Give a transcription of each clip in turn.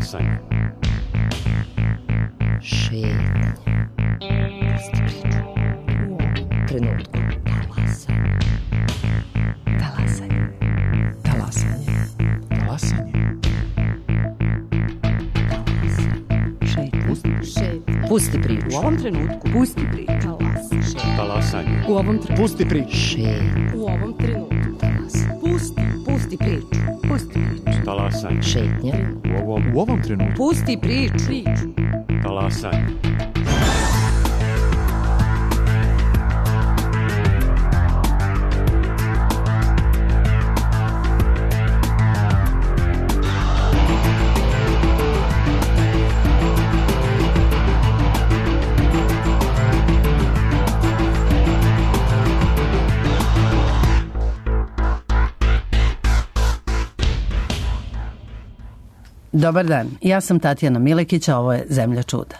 Talasanje. Šetnje. Pusti priču. U ovom trenutku. Talasanje. Talasanje. Talasanje. Šetnje. Pusti priču. U ovom trenutku. Pusti priču. Talasanje. U ovom trenutku. Pusti priču. Šetnje. U ovom trenutku. Pusti priču. Pusti priču. Talasanje. Šetnje. U ovom trenutku. Pusti priču. Talasanje. Dobar dan, ja sam Tatjana Milekić, a ovo je Zemlja čuda.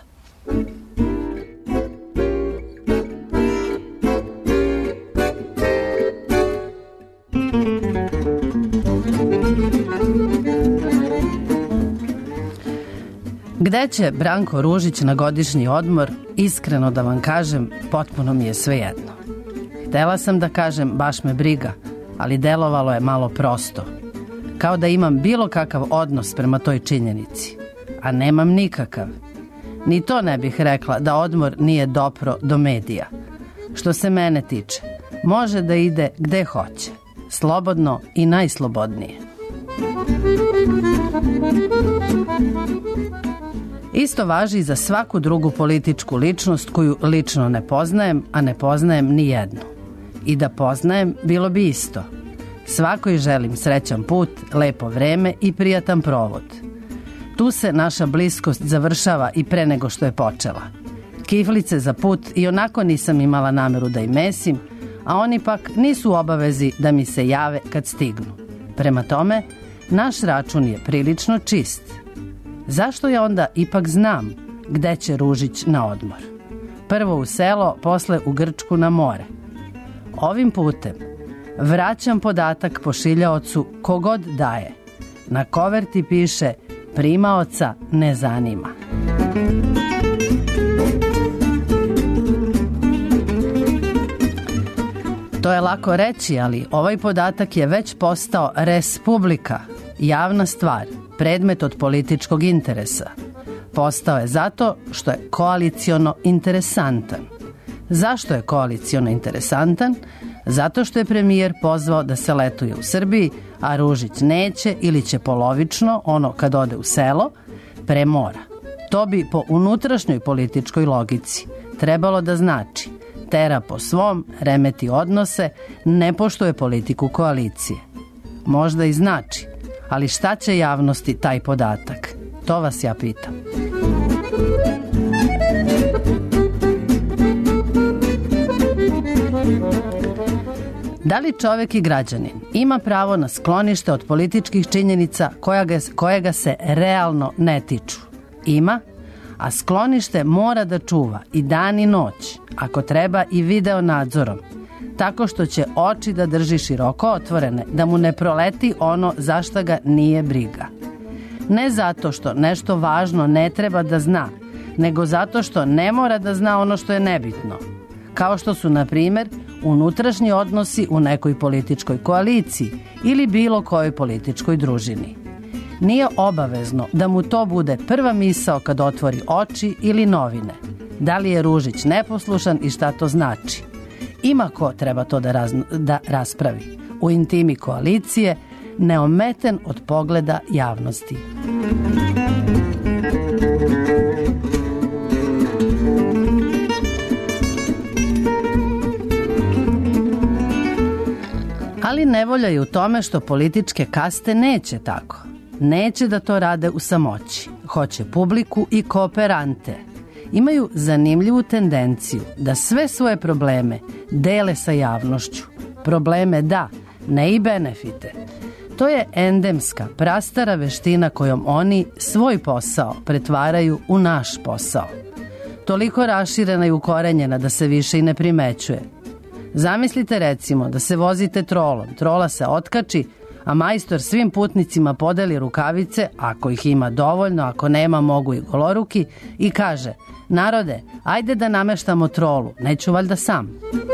Gde će Branko Ružić na godišnji odmor, iskreno da vam kažem, potpuno mi je svejedno. Htela sam da kažem baš me briga, ali delovalo je malo prosto. Kao da imam bilo kakav odnos prema toj činjenici, a nemam nikakav. Ni to ne bih rekla da odmor nije dopro do medija. Što se mene tiče, može da ide gde hoće, slobodno i najslobodnije. Isto važi i za svaku drugu političku ličnost koju lično ne poznajem, a ne poznajem ni jednu. I da poznajem, bilo bi isto. Svakoj želim srećan put, lepo vreme i prijatan provod. Tu se naša bliskost završava i pre nego što je počela. Kiflice za put i onako nisam imala nameru da im mesim, a oni pak nisu u obavezi da mi se jave kad stignu. Prema tome, naš račun je prilično čist. Zašto ja onda ipak znam gde će Ružić na odmor? Prvo u selo, posle u Grčku na more. Ovim putem vraćam podatak pošiljaocu kogod daje. Na koverti piše primaoca ne zanima. To je lako reći, ali ovaj podatak je već postao res publica, javna stvar, predmet od političkog interesa. Postao je zato što je koaliciono interesantan. Zašto je koaliciono interesantan? Zato što je premijer pozvao da se letuje u Srbiji, a Ružić neće ili će polovično, ono kad ode u selo, pre mora. To bi po unutrašnjoj političkoj logici trebalo da znači tera po svom, remeti odnose, ne poštuje politiku koalicije. Možda i znači, ali šta će javnosti taj podatak? To vas ja pitam. Da li čovjek i građanin ima pravo na sklonište od političkih činjenica kojega se realno ne tiču? Ima, a sklonište mora da čuva i dan i noć, ako treba i video nadzorom, tako što će oči da drži široko otvorene, da mu ne proleti ono za šta ga nije briga. Ne zato što nešto važno ne treba da zna, nego zato što ne mora da zna ono što je nebitno. Kao što su, na primjer, unutrašnji odnosi u nekoj političkoj koaliciji ili bilo kojoj političkoj družini. Nije obavezno da mu to bude prva misao kad otvori oči ili novine. Da li je Ružić neposlušan i šta to znači? Ima ko treba to da raspravi. U intimi koalicije, neometen od pogleda javnosti. Ali nevolja je u tome što političke kaste neće tako. Neće da to rade u samoći. Hoće publiku i kooperante. Imaju zanimljivu tendenciju da sve svoje probleme dele sa javnošću. Probleme da, ne i benefite. To je endemska, prastara veština kojom oni svoj posao pretvaraju u naš posao. Toliko raširena i ukorenjena da se više i ne primećuje. Zamislite recimo da se vozite trolom, trola se otkači, a majstor svim putnicima podeli rukavice, ako ih ima dovoljno, ako nema mogu i goloruki, i kaže: narode, ajde da nameštamo trolu, neću valjda sam.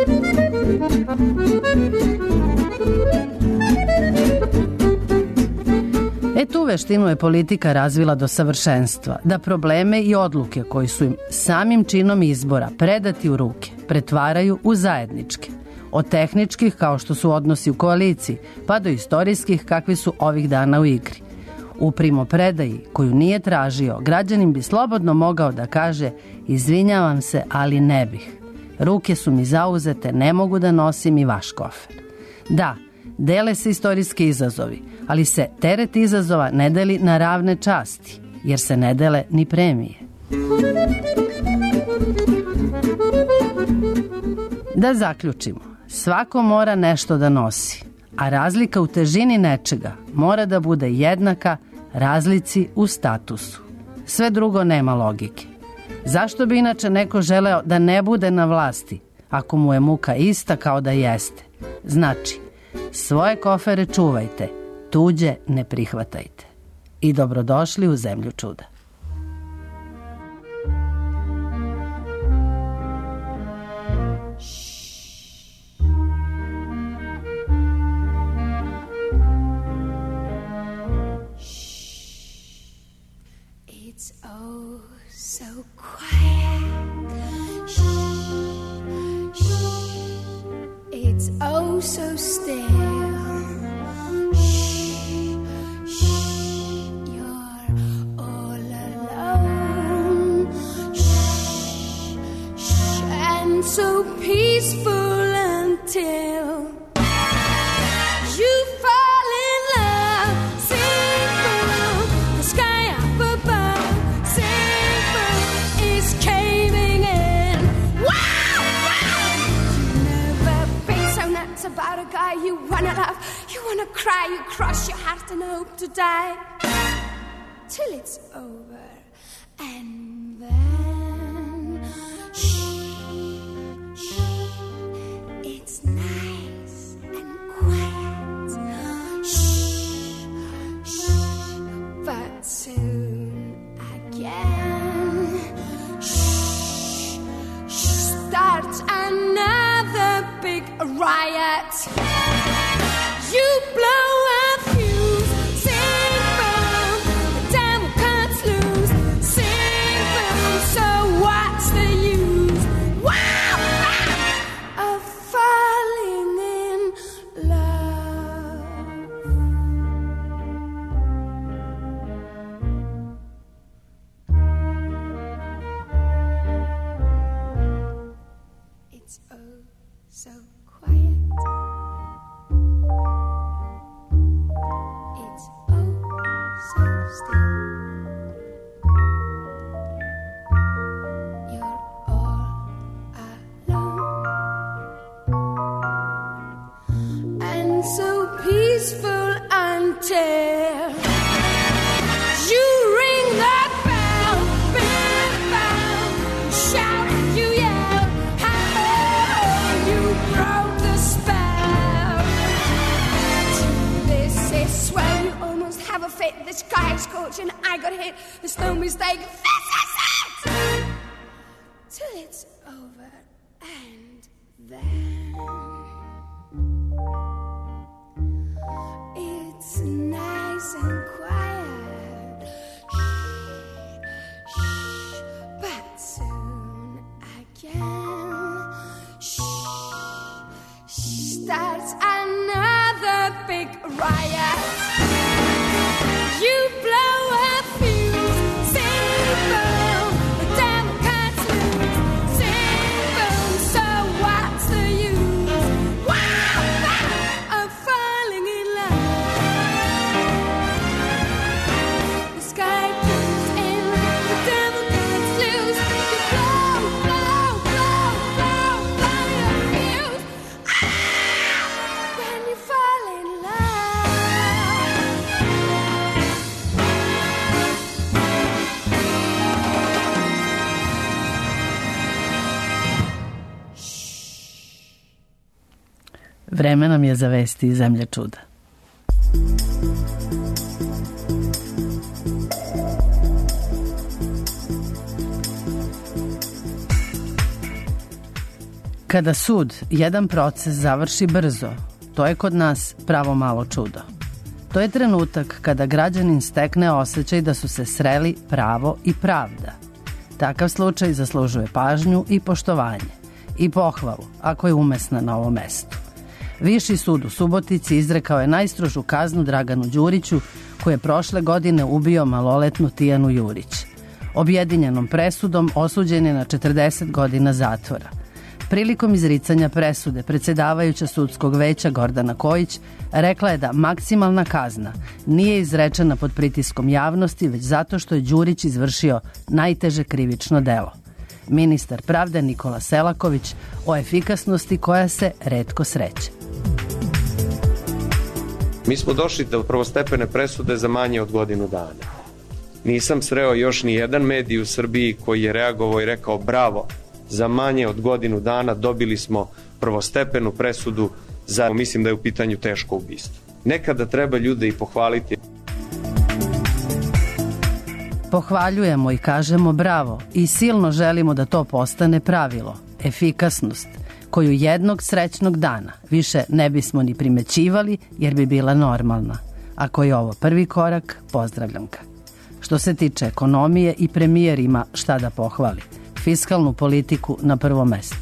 Tu veštinu je politika razvila do savršenstva, da probleme i odluke koji su im samim činom izbora predati u ruke pretvaraju u zajedničke. Od tehničkih, kao što su odnosi u koaliciji, pa do istorijskih, kakvi su ovih dana u igri. U primopredaji, koju nije tražio, građanin bi slobodno mogao da kaže: izvinjavam se, ali ne bih. Ruke su mi zauzete, ne mogu da nosim i vaš kofer. Da, dele se istorijski izazovi, ali se teret izazova ne deli na ravne časti, jer se ne dele ni premije. Da zaključimo, svako mora nešto da nosi, a razlika u težini nečega mora da bude jednaka razlici u statusu. Sve drugo nema logike. Zašto bi inače neko želeo da ne bude na vlasti, ako mu je muka ista kao da jeste? Znači, svoje kofere čuvajte, tuđe ne prihvatajte. I dobrodošli u zemlju čuda. It's oh so quiet. Shh, shh. It's oh so still. Shh, shh. You're all alone. Shh, shh. And so peaceful until you fall in love. Sing from the sky up above. Sing from is caving in. Wow, wow. You've never been so nuts about a guy you wanna love. You wanna cry, you cross your heart and hope to die till it's over. And then shh, shh. It's nice and quiet. Shh, shh. But soon again, shh, shh. Starts another big riot. You blow a fuse. Sing from the devil cuts loose. Sing from, so what's the use? Wow, wow, of falling in love. It's oh so quiet. It's oh so still. You're all alone. And so peaceful until you ring that bell, big bell, shout, you yell, oh, you broke the spell. This is where you almost have a fit. This guy is scorching, I got hit. There's no mistake. This is it. Till it's over, and then it's nice and quiet. Shh, shh. But soon again, shh, starts another big riot. You blow a fuse. Sing boom, the devil cuts loose. Sing boom, so what's the use? Wow, wow, of falling in love. The sky turns in, the devil cuts loose. You blow, blow, blow, blow, blow your fuse. When you fall in love. Vreme nam je za vesti iz zemlje čuda. Kada sud jedan proces završi brzo, to je kod nas pravo malo čudo. To je trenutak kada građanin stekne osjećaj da su se sreli pravo i pravda. Takav slučaj zaslužuje pažnju i poštovanje i pohvalu ako je umesna na ovom mestu. Viši sud u Subotici izrekao je najstrožu kaznu Draganu Đuriću, koji je prošle godine ubio maloletnu Tijanu Jurić. Objedinjenom presudom osuđen je na 40 godina zatvora. Prilikom izricanja presude predsjedavajuća sudskog veća Gordana Kojić rekla je da maksimalna kazna nije izrečena pod pritiskom javnosti, već zato što je Đurić izvršio najteže krivično delo. Ministar pravde Nikola Selaković o efikasnosti koja se retko sreće. Mi smo došli do prvostepene presude za manje od godinu dana. Nisam sreo još ni jedan medij u Srbiji koji je reagovao i rekao bravo, za manje od godinu dana dobili smo prvostepenu presudu za, mislim da je u pitanju teško ubistvo. Nekada treba ljude i pohvaliti. Pohvaljujemo i kažemo bravo i silno želimo da to postane pravilo, efikasnost, koju jednog srećnog dana više ne bismo ni primećivali jer bi bila normalna. Ako je ovo prvi korak, pozdravljam ga. Što se tiče ekonomije, i premijer ima šta da pohvali. Fiskalnu politiku na prvom mestu.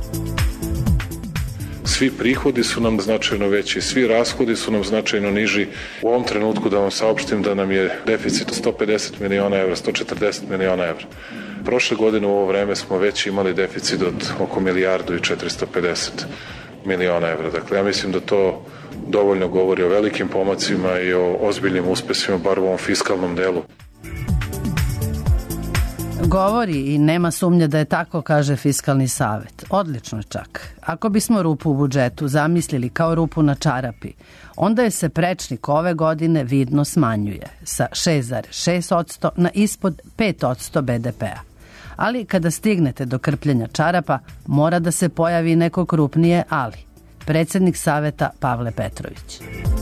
Svi prihodi su nam značajno veći, svi rashodi su nam značajno niži. U ovom trenutku da vam saopštim da nam je deficit 150 miliona evra, 140 miliona evra. Prošle godine u ovo vreme smo već imali deficit od oko 1.450 miliona evra. Dakle, ja mislim da to dovoljno govori o velikim pomacima i o ozbiljnim uspesima, bar u ovom fiskalnom delu. Govori i nema sumnje da je tako, kaže Fiskalni savet. Odlično čak. Ako bismo rupu u budžetu zamislili kao rupu na čarapi, onda je se prečnik ove godine vidno smanjuje sa 6,6% na ispod 5% BDP-a. Ali kada stignete do krpljenja čarapa, mora da se pojavi neko krupnije ali. Predsjednik saveta Pavle Petrović.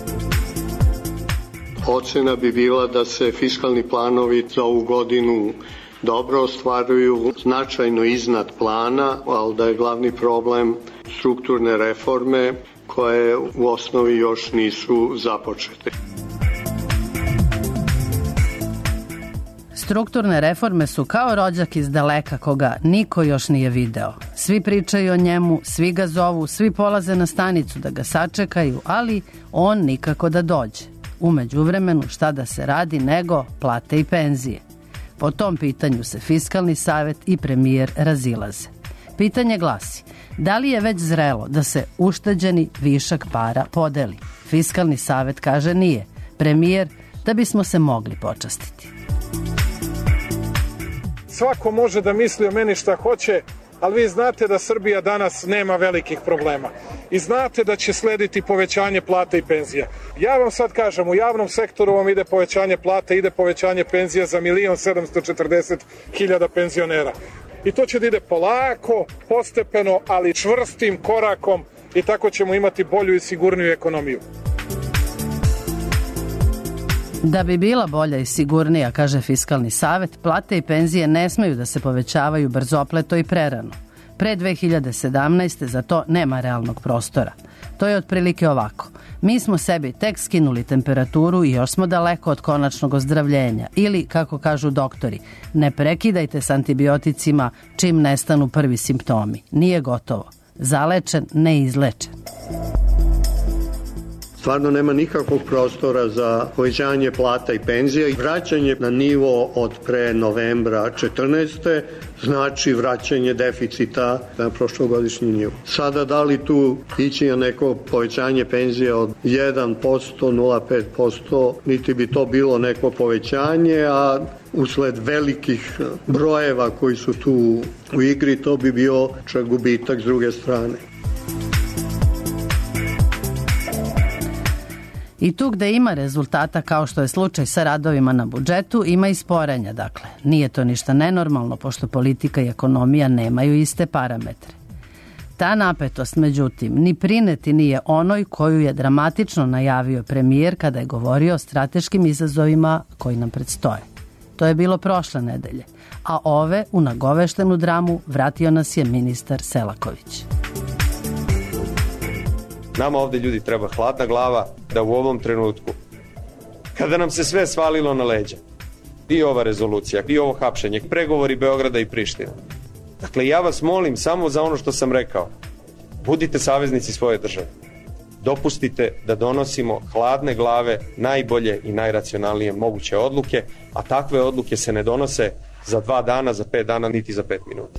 Ocena bi bila da se fiskalni planovi za ovu godinu dobro ostvaruju, značajno iznad plana, ali da je glavni problem strukturne reforme koje u osnovi još nisu započete. Strukturne reforme su kao rođak iz daleka koga niko još nije video. Svi pričaju o njemu, svi ga zovu, svi polaze na stanicu da ga sačekaju, ali on nikako da dođe. U međuvremenu šta da se radi nego plate i penzije. Po tom pitanju se Fiskalni savet i premijer razilaze. Pitanje glasi, da li je već zrelo da se ušteđeni višak para podeli? Fiskalni savet kaže nije. Premijer da bismo se mogli počastiti. Svako može da misli o meni šta hoće, ali vi znate da Srbija danas nema velikih problema. I znate da će slediti povećanje plata i penzija. Ja vam sad kažem, u javnom sektoru vam ide povećanje plata, ide povećanje penzija za 1.740.000 penzionera. I to će da ide polako, postepeno, ali čvrstim korakom i tako ćemo imati bolju i sigurniju ekonomiju. Da bi bila bolja i sigurnija, kaže Fiskalni savet, plate i penzije ne smeju da se povećavaju brzopleto i prerano. Pre 2017. za to nema realnog prostora. To je otprilike ovako. Mi smo sebi tek skinuli temperaturu i još smo daleko od konačnog ozdravljenja. Ili, kako kažu doktori, ne prekidajte s antibioticima čim nestanu prvi simptomi. Nije gotovo. Zalečen, ne izlečen. Stvarno nema nikakvog prostora za povećanje plata i penzija i vraćanje na nivo od pre novembra 14. znači vraćanje deficita na prošlogodišnji nivo. Sada da li tu ići na neko povećanje penzija od 1%, 0,5%, niti bi to bilo neko povećanje, a usled velikih brojeva koji su tu u igri to bi bio čak gubitak s druge strane. I tu gde ima rezultata kao što je slučaj sa radovima na budžetu, ima i sporenja, dakle. Nije to ništa nenormalno, pošto politika i ekonomija nemaju iste parametre. Ta napetost, međutim, ni prineti nije onoj koju je dramatično najavio premijer kada je govorio o strateškim izazovima koji nam predstoje. To je bilo prošle nedelje, a ove u nagoveštenu dramu vratio nas je ministar Selaković. Nama ovde, ljudi, treba hladna glava da u ovom trenutku, kada nam se sve svalilo na leđa, i ova rezolucija, i ovo hapšenje, pregovori Beograda i Prištine. Dakle, ja vas molim samo za ono što sam rekao. Budite saveznici svoje države. Dopustite da donosimo hladne glave najbolje i najracionalnije moguće odluke, a takve odluke se ne donose za 2 dana, za 5 dana, niti za 5 minuta.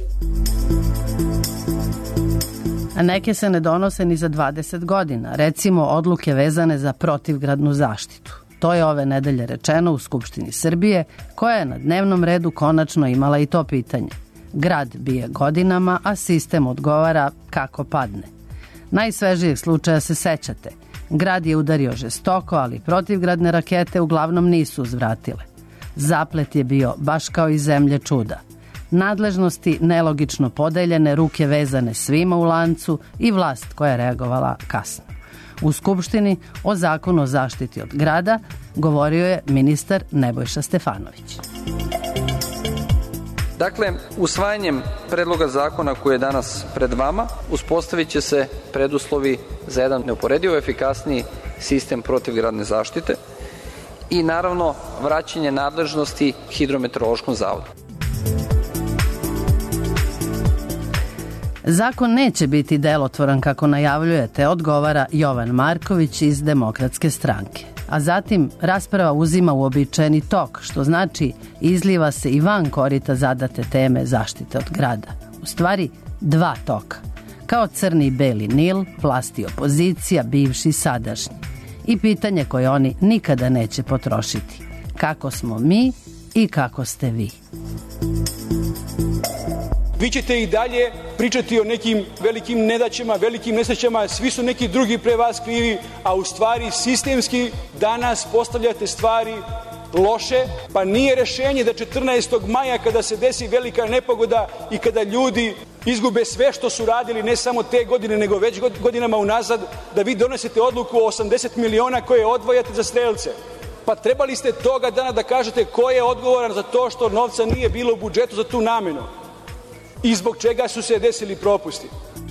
A neke se ne donose ni za 20 godina, recimo odluke vezane za protivgradnu zaštitu. To je ove nedelje rečeno u Skupštini Srbije, koja je na dnevnom redu konačno imala i to pitanje. Grad bije godinama, a sistem odgovara kako padne. Najsvežijeg slučaja se sećate. Grad je udario žestoko, ali protivgradne rakete uglavnom nisu uzvratile. Zaplet je bio baš kao i zemlje čuda. Nadležnosti nelogično podeljene, ruke vezane svima u lancu i vlast koja je reagovala kasno. U Skupštini o zakonu o zaštiti od grada govorio je ministar Nebojša Stefanović. Dakle, usvajanjem predloga zakona koji je danas pred vama, uspostavit će se preduslovi za jedan neuporedivo efikasniji sistem protivgradne zaštite i naravno vraćanje nadležnosti Hidrometeorološkom zavodu. Zakon neće biti delotvoran kako najavljujete, odgovara Jovan Marković iz Demokratske stranke. A zatim rasprava uzima uobičajeni tok, što znači izliva se i van korita zadate teme zaštite od grada. U stvari 2 toka. Kao crni i beli Nil, vlast i opozicija, bivši i sadašnji. I pitanje koje oni nikada neće potrošiti. Kako smo mi i kako ste vi? Vi ćete i dalje pričati o nekim velikim nedaćama, velikim nesrećama, svi su neki drugi pre vas krivi, a u stvari sistemski danas postavljate stvari loše, pa nije rešenje da 14. maja kada se desi velika nepogoda i kada ljudi izgube sve što su radili ne samo te godine nego već godinama unazad, da vi donesete odluku o 80 miliona koje odvajate za strelce. Pa trebali ste toga dana da kažete ko je odgovoran za to što novca nije bilo u budžetu za tu namenu i zbog čega su se desili propusti.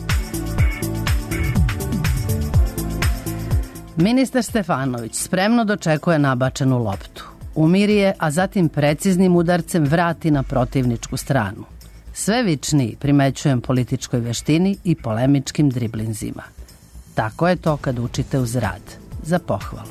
Ministar Stefanović spremno dočekuje nabačenu loptu. Umiri je, a zatim preciznim udarcem vrati na protivničku stranu. Sve vičniji primećujem političkoj veštini i polemičkim driblinzima. Tako je to kad učite uz rad. Za pohvalu.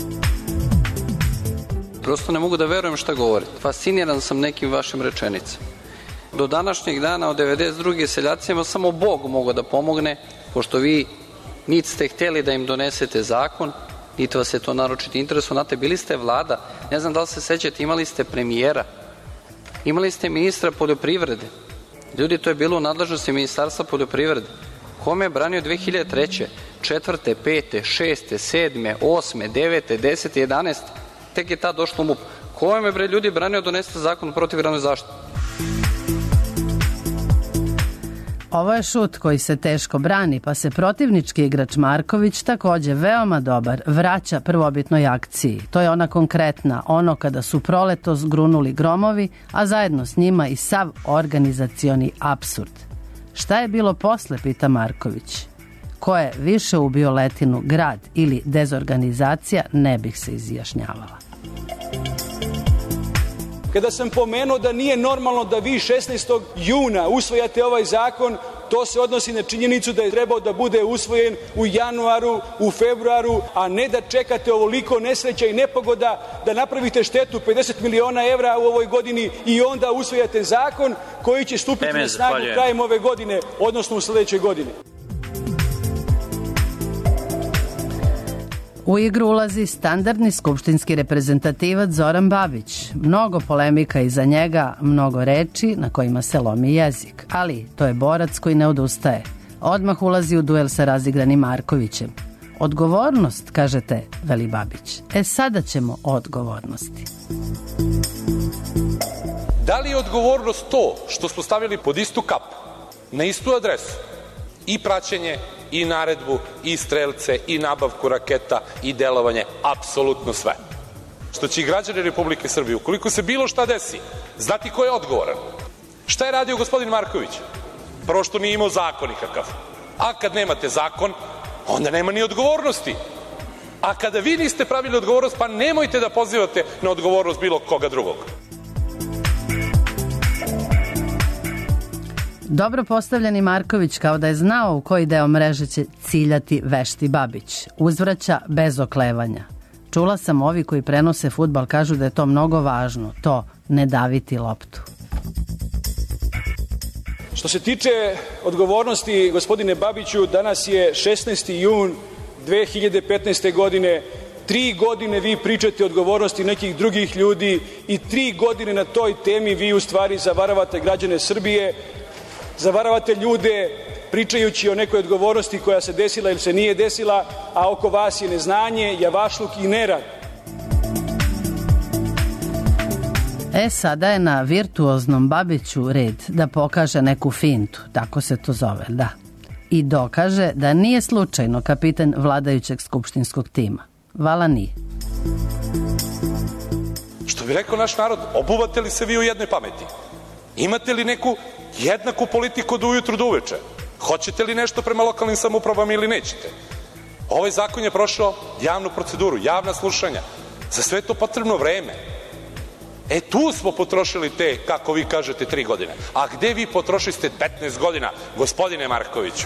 Prosto ne mogu da verujem šta govorite. Fasciniran sam nekim vašim rečenicama. Do današnjeg dana od 92. seljacima samo Bog mogao da pomogne, pošto vi niti ste hteli da im donesete zakon, niti vas je to naročito interesu. Znate, bili ste vlada, ne znam da li se sećate, imali ste premijera, imali ste ministra poljoprivrede. Ljudi, to je bilo u nadležnosti Ministarstva poljoprivrede. Kome je branio 2003., 4., 5., 6., 7., 8., 9., 10., 11. Tek je tad došlo u MUP. Kome je, bre, ljudi, branio donesete zakon o protivgradnoj zaštiti? Ovo je šut koji se teško brani, pa se protivnički igrač Marković, takođe veoma dobar, vraća prvobitnoj akciji. To je ona konkretna, ono kada su proletos grunuli gromovi, a zajedno s njima i sav organizacioni apsurd. Šta je bilo posle, pita Marković. Ko je više ubio Letinu, grad ili dezorganizacija, ne bih se izjašnjavala. Kada sam pomenuo da nije normalno da vi 16. juna usvojate ovaj zakon, to se odnosi na činjenicu da je trebao da bude usvojen u januaru, u februaru, a ne da čekate ovoliko nesreća i nepogoda, da napravite štetu 50 miliona evra u ovoj godini i onda usvojate zakon koji će stupiti na snagu krajem ove godine, odnosno u sledećoj godini. U igru ulazi standardni skupštinski reprezentativac Zoran Babić. Mnogo polemika iza njega, mnogo reči na kojima se lomi jezik. Ali to je borac koji ne odustaje. Odmah ulazi u duel sa razigranim Markovićem. Odgovornost, kažete, veli Babić. Sada ćemo o odgovornosti. Da li je odgovornost to što smo stavili pod istu kapu, na istu adresu, i praćenje, i naredbu, i strelce, i nabavku raketa, i delovanje, apsolutno sve. Što će i građani Republike Srbije, ukoliko se bilo šta desi, znati ko je odgovoran. Šta je radio gospodin Marković? Prvo što nije imao zakon nikakav. A kad nemate zakon, onda nema ni odgovornosti. A kada vi niste pravili odgovornost, pa nemojte da pozivate na odgovornost bilo koga drugog. Dobro postavljeni Marković, kao da je znao u koji deo mreže će ciljati vešti Babić. Uzvraća bez oklevanja. Čula sam ovi koji prenose fudbal kažu da je to mnogo važno, to ne daviti loptu. Što se tiče odgovornosti, gospodine Babiću, danas je 16. jun 2015. godine. 3 godine vi pričate o odgovornosti nekih drugih ljudi i 3 godine na toj temi vi u stvari zavaravate građane Srbije, zavaravate ljude pričajući o nekoj odgovornosti koja se desila ili se nije desila, a oko vas je neznanje, javašluk i nerad. Sada je na virtuoznom Babiću red da pokaže neku fintu, tako se to zove, da. I dokaže da nije slučajno kapitan vladajućeg skupštinskog tima. Vala nije. Što bi rekao naš narod, obuvate li se vi u jednoj pameti? Imate li neku jednaku politiku od ujutru do uveče? Hoćete li nešto prema lokalnim samoupravama ili nećete? Ovaj zakon je prošao javnu proceduru, javna slušanja. Za sve je to potrebno vreme. Tu smo potrošili te, kako vi kažete, 3 godine. A gde vi potrošili ste 15 godina, gospodine Markoviću?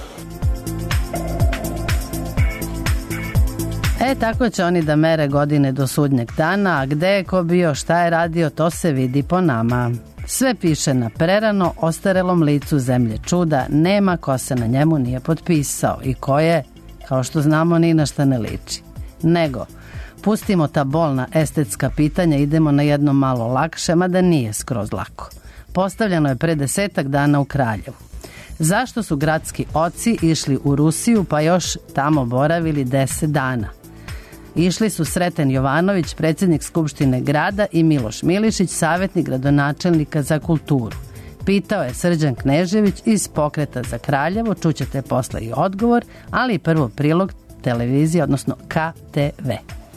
Tako će oni da mere godine do sudnjeg dana, a gde je ko bio, šta je radio, to se vidi po nama. Sve piše na prerano ostarelom licu zemlje čuda, nema ko se na njemu nije potpisao i ko je, kao što znamo, ni na šta ne liči. Nego, pustimo ta bolna estetska pitanja, idemo na jedno malo lakše, mada nije skroz lako. Postavljeno je pre 10 dana u Kraljevu. Zašto su gradski oci išli u Rusiju pa još tamo boravili 10 dana? Išli su Sreten Jovanović, predsjednik Skupštine grada, i Miloš Milišić, savjetnik gradonačelnika za kulturu. Pitao je Srđan Knežević iz Pokreta za Kraljevo, čućete posle i odgovor, ali i prvo prilog televizije, odnosno KTV.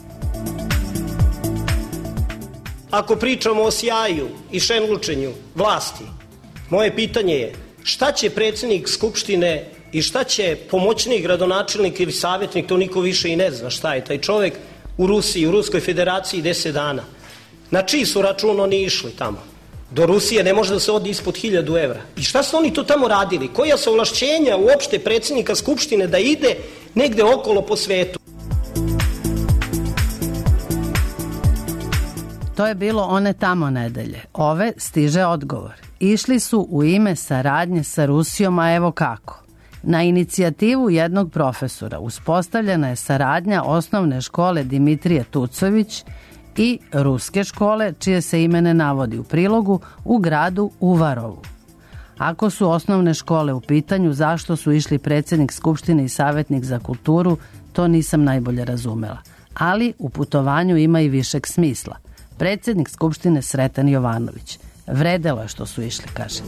Ako pričamo o sjaju i šemlučenju vlasti, moje pitanje je šta će predsjednik Skupštine i šta će pomoćnik gradonačelnik ili savjetnik, to niko više i ne zna šta je taj čovjek, u Rusiji, u Ruskoj federaciji 10 dana. Na čiji su račun oni išli tamo? Do Rusije ne može da se odi ispod 1000 evra. I šta su oni to tamo radili? Koja su ovlašćenja uopšte predsjednika Skupštine da ide negde okolo po svetu? To je bilo one tamo nedelje. Ove stiže odgovor. Išli su u ime saradnje sa Rusijom, a evo kako. Na inicijativu jednog profesora uspostavljena je saradnja osnovne škole Dimitrije Tucović i ruske škole, čije se ime ne navodi u prilogu, u gradu Uvarovu. Ako su osnovne škole u pitanju, zašto su išli predsjednik Skupštine i savjetnik za kulturu, to nisam najbolje razumela. Ali u putovanju ima i višeg smisla. Predsjednik Skupštine Sreten Jovanović. Vredelo je što su išli, kaže.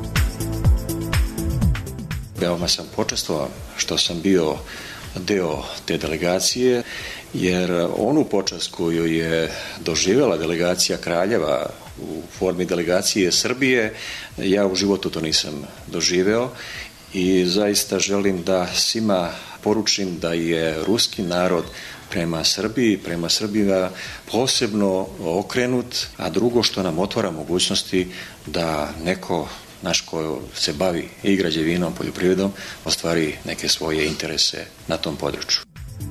Veoma sam počastovan što sam bio deo te delegacije, jer onu počast koju je doživjela delegacija Kraljeva u formi delegacije Srbije, ja u životu to nisam doživeo i zaista želim da svima poručim da je ruski narod prema Srbiji, prema Srbima posebno okrenut, a drugo što nam otvara mogućnosti da neko naš ko se bavi i građevinom, poljoprivredom, ostvari neke svoje interese na tom području.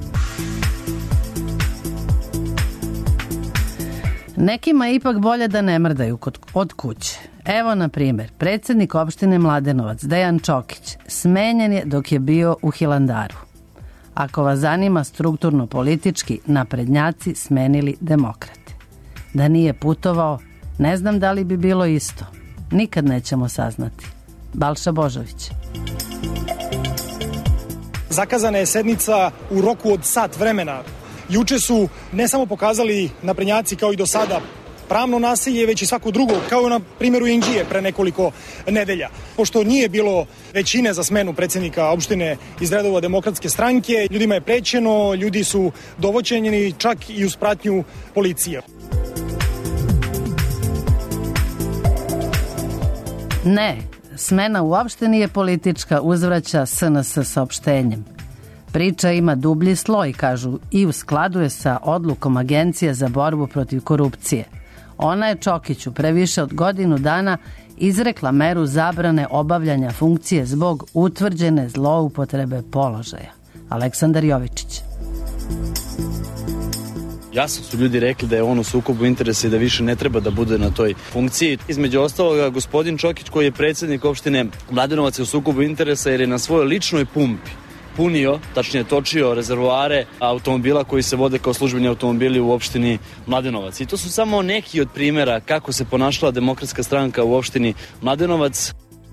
Nekima je ipak bolje da ne mrdaju od kuće. Evo, na primjer, predsjednik opštine Mladenovac, Dejan Čokić, smenjen je dok je bio u Hilandaru. Ako vas zanima strukturno politički, naprednjaci smenili demokrate. Da nije putovao, ne znam da li bi bilo isto. Nikad nećemo saznati. Balša Božović. Zakazana je sednica u roku od sat vremena. Juče su ne samo pokazali naprednjaci kao i do sada pravno nasilje, već i svako drugo, kao na primjeru Inđije pre nekoliko nedelja. Pošto nije bilo većine za smenu predsjednika opštine iz redova Demokratske stranke, ljudima je prećeno, ljudi su dovođeni čak i uz pratnju policije. Ne, smena uopšte nije politička, uzvraća SNS saopštenjem. Priča ima dublji sloj, kažu, i u skladu je sa odlukom Agencije za borbu protiv korupcije. Ona je Čokiću pre više od godinu dana izrekla meru zabrane obavljanja funkcije zbog utvrđene zloupotrebe položaja. Aleksandar Jovičić. Jasno su ljudi rekli da je on u sukobu interesa i da više ne treba da bude na toj funkciji. Između ostaloga, gospodin Čokić, koji je predsjednik opštine Mladenovac, je u sukobu interesa jer je na svojoj ličnoj pumpi punio, tačnije točio rezervoare automobila koji se vode kao službeni automobili u opštini Mladenovac. I to su samo neki od primjera kako se ponašala Demokratska stranka u opštini Mladenovac.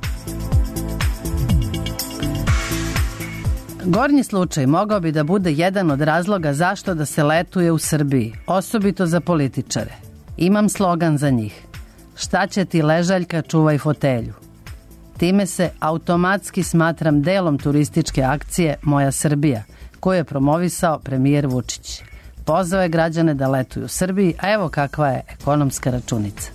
Gornji slučaj mogao bi da bude jedan od razloga zašto da se letuje u Srbiji, osobito za političare. Imam slogan za njih. Šta će ti ležaljka, čuvaj fotelju. Time se automatski smatram delom turističke akcije Moja Srbija, koju je promovisao premijer Vučić. Pozvao je građane da letuju u Srbiji, a evo kakva je ekonomska računica.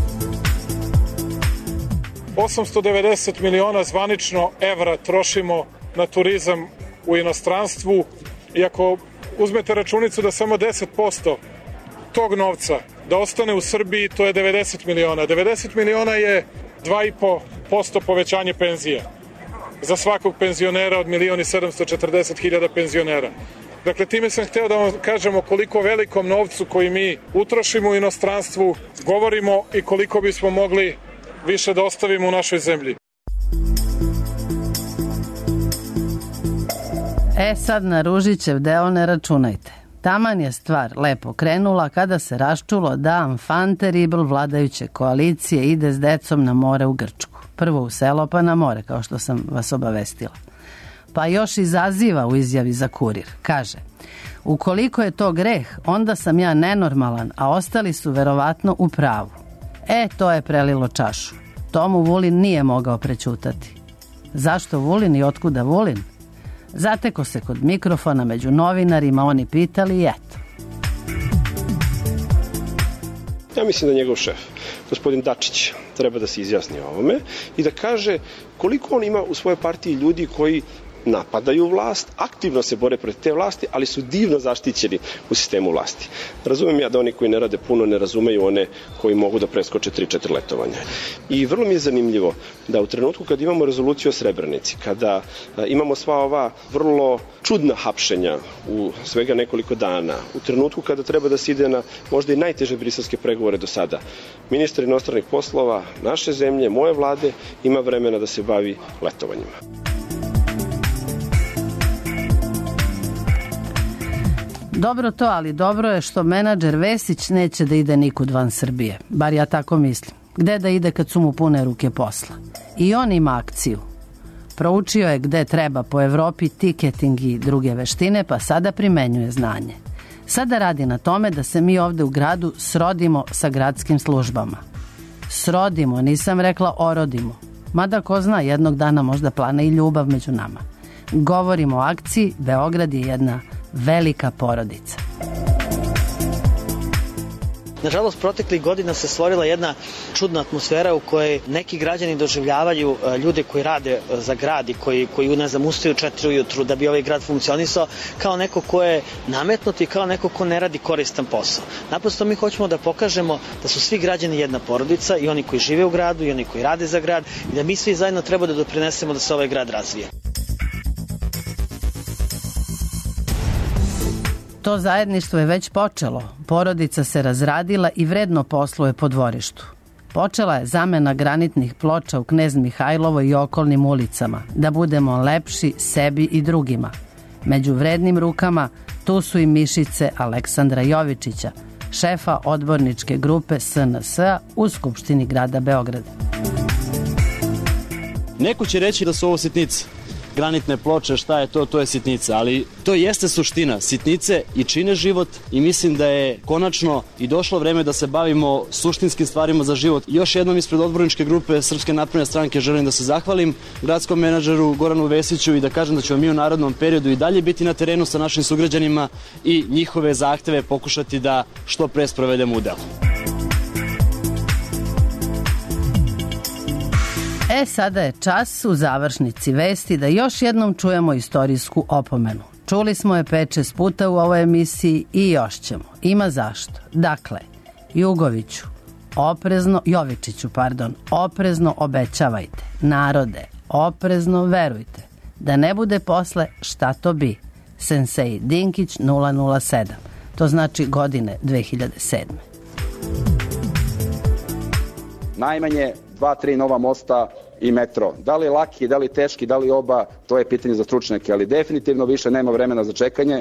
890 miliona zvanično evra trošimo na turizam u inostranstvu i ako uzmete računicu da samo 10% tog novca da ostane u Srbiji, to je 90 miliona. 90 miliona je 2,5% povećanje penzija za svakog penzionera od 1.740.000 penzionera. Dakle, time sam hteo da vam kažemo koliko velikom novcu koji mi utrošimo u inostranstvu govorimo i koliko bismo mogli više da ostavimo u našoj zemlji. Sad na Ružićev deo ne računajte. Taman je stvar lepo krenula kada se raščulo da enfant terrible vladajuće koalicije ide s decom na more u Grčku. Prvo u selo pa na more, kao što sam vas obavestila. Pa još izaziva u izjavi za Kurir. Kaže, ukoliko je to greh, onda sam ja nenormalan, a ostali su verovatno u pravu. To je prelilo čašu. Tomu Vulin nije mogao prećutati. Zašto Vulin i otkuda Vulin? Zateko se kod mikrofona među novinarima, oni pitali i eto. Ja mislim da njegov šef, gospodin Dačić, treba da se izjasni o ovome i da kaže koliko on ima u svojoj partiji ljudi koji napadaju vlast, aktivno se bore protiv te vlasti, ali su divno zaštićeni u sistemu vlasti. Razumem ja da oni koji ne rade puno ne razumeju one koji mogu da preskoče 3-4 letovanja. I vrlo mi je zanimljivo da u trenutku kad imamo rezoluciju o Srebrenici, kada imamo sva ova vrlo čudna hapšenja u svega nekoliko dana, u trenutku kada treba da se ide na možda i najteže briselske pregovore do sada, ministar inostranih poslova naše zemlje, moje vlade, ima vremena da se bavi letovanjima. Dobro to, ali dobro je što menadžer Vesić neće da ide nikud van Srbije. Bar ja tako mislim. Gde da ide kad su mu pune ruke posla? I on ima akciju. Proučio je gde treba po Evropi tiketing i druge veštine, pa sada primenjuje znanje. Sada radi na tome da se mi ovde u gradu srodimo sa gradskim službama. Srodimo, nisam rekla orodimo. Mada ko zna, jednog dana možda plane i ljubav među nama. Govorimo o akciji Beograd je jedna velika porodica. Nažalost, proteklih godina se stvorila jedna čudna atmosfera u kojoj neki građani doživljavaju ljude koji rade za grad i koji ne znam, ustaju 4 ujutru da bi ovaj grad funkcionisao kao neko ko je nametnut i kao neko ko ne radi koristan posao. Naprosto mi hoćemo da pokažemo da su svi građani jedna porodica, i oni koji žive u gradu i oni koji rade za grad, i da mi svi zajedno treba da doprinesemo da se ovaj grad razvije. To zajedništvo je već počelo. Porodica se razradila i vredno posluje po dvorištu. Počela je zamena granitnih ploča u Knez Mihajlovoj i okolnim ulicama, da budemo lepši sebi i drugima. Među vrednim rukama tu su i mišice Aleksandra Jovičića, šefa odborničke grupe SNS-a u Skupštini grada Beograda. Neko će reći da su ovo sitnice. Granitne ploče, šta je to? To je sitnica, ali to jeste suština. Sitnice i čine život i mislim da je konačno i došlo vreme da se bavimo suštinskim stvarima za život. Još jednom ispred odborničke grupe Srpske napredne stranke želim da se zahvalim gradskom menadžeru Goranu Vesiću i da kažem da ćemo mi u narednom periodu i dalje biti na terenu sa našim sugrađanima i njihove zahteve pokušati da što pre sprovedemo u delo. Sada je čas u završnici vesti da još jednom čujemo istorijsku opomenu. Čuli smo je 5-6 puta u ovoj emisiji i još ćemo. Ima zašto. Dakle, Jovičiću, oprezno obećavajte. Narode, oprezno verujte. Da ne bude posle šta to bi. Sensei Dinkić 007. To znači godine 2007. Najmanje 2-3 nova mosta i metro. Da li laki, da li teški, da li oba, to je pitanje za stručnjake, ali definitivno više nema vremena za čekanje.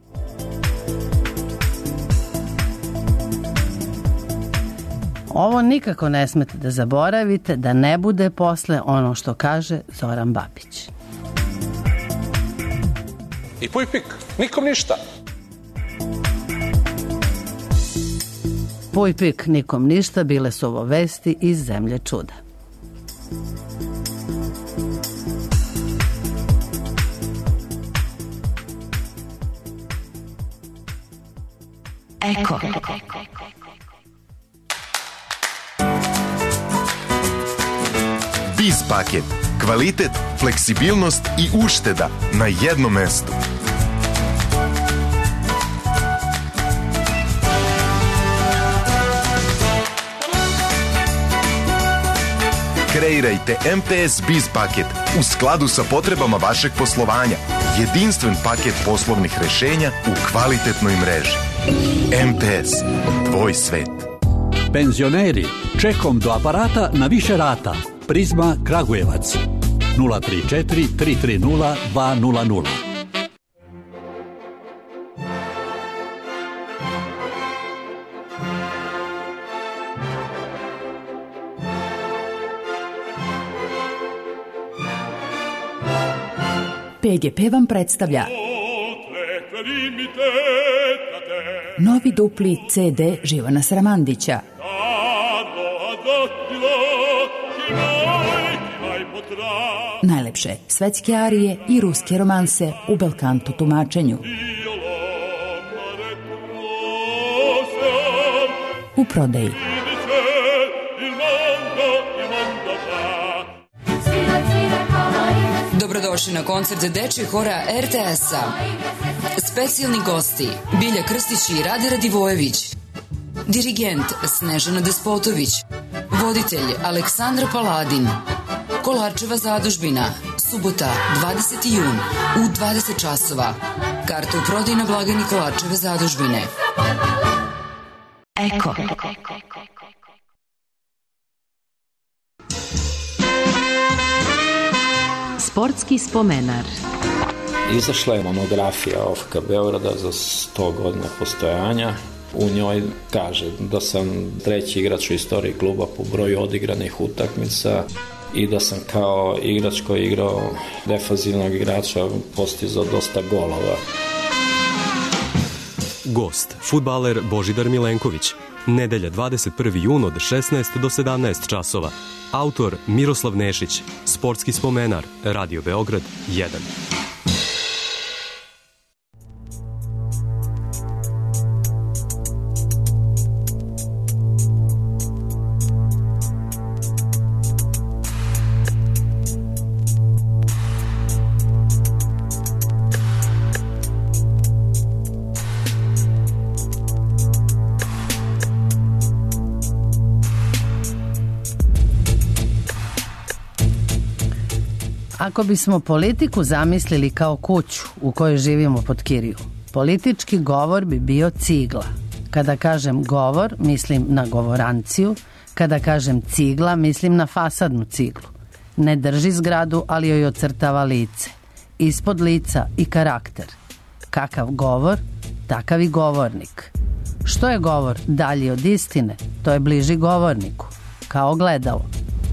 Ovo nikako ne smete da zaboravite, da ne bude posle ono što kaže Zoran Babić. I puj pik, nikom ništa. Puj pik, nikom ništa, bile su ovo vesti iz zemlje čuda. Eko. Biz paket. Kvalitet, fleksibilnost i ušteda na jednom mestu. Kreirajte MTS Biz paket u skladu sa potrebama vašeg poslovanja. Jedinstven paket poslovnih rešenja u kvalitetnoj mreži. MTS. Tvoj svet. Penzioneri, čekom do aparata na više rata. Prizma Kragujevac 034 330 200. PGP vam predstavlja novi dupli CD Živana Sramandića. Najlepše svetske arije i ruske romanse u belkanto tumačenju. U prodaji. Dobrodošli na koncert dečjeg hora RTS-a. Specijalni gosti Bilja Krstić i Rade Radivojević. Dirigent Snežana Despotović. Voditelj Aleksandar Paladin. Kolarčeva zadužbina, subota 20. jun u 20 časova. Karte u prodaju na blagajni Kolarčeve zadužbine. Eko. Sportski spomenar. Izašla je monografija OFK Beograda za 100 godina postojanja. U njoj kaže da sam 3. igrač u istoriji kluba po broju odigranih utakmica i da sam kao igrač koji je igrao defanzivnog igrača postizao dosta golova. Gost, fudbaler Božidar Milenković. Nedelja 21. jun od 16 do 17 časova. Autor Miroslav Nešić. Sportski spomenar. Radio Beograd 1. Ako bismo politiku zamislili kao kuću u kojoj živimo pod kiriju, politički govor bi bio cigla. Kada kažem govor, mislim na govoranciju. Kada kažem cigla, mislim na fasadnu ciglu. Ne drži zgradu, ali joj ocrtava lice. Ispod lica i karakter. Kakav govor, takav i govornik. Što je govor dalji od istine, to je bliži govorniku. Kao gledalo.